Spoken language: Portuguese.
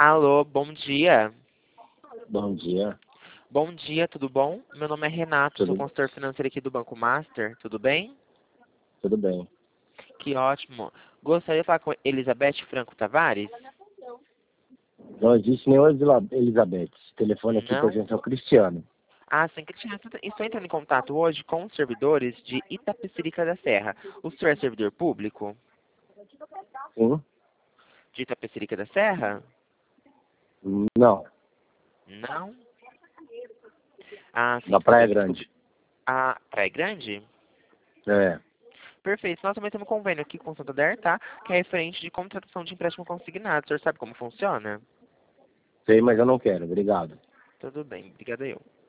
Alô, bom dia. Bom dia, Bom dia, tudo bom? Meu nome é Renato, sou tudo, consultor financeiro aqui do Banco Master, tudo bem? tudo bem. Que ótimo. Gostaria de falar com Elizabeth Franco Tavares? Não existe nenhuma Elizabeth. Esse telefone aqui Não? pertence ao Cristiano. Ah, sim, Cristina, estou entrando em contato hoje com os servidores de Itapecerica da Serra. O senhor é servidor público Sim? de Itapecerica da Serra? Não, Não? Ah, sim, da tudo Praia bem, desculpe. Grande. Ah, Praia Grande? É. Perfeito. Nós também temos um convênio aqui com o Santander, tá? Que é referente de contratação de empréstimo consignado. O senhor sabe como funciona? Sei, mas eu não quero. Obrigado. Tudo bem, obrigado eu.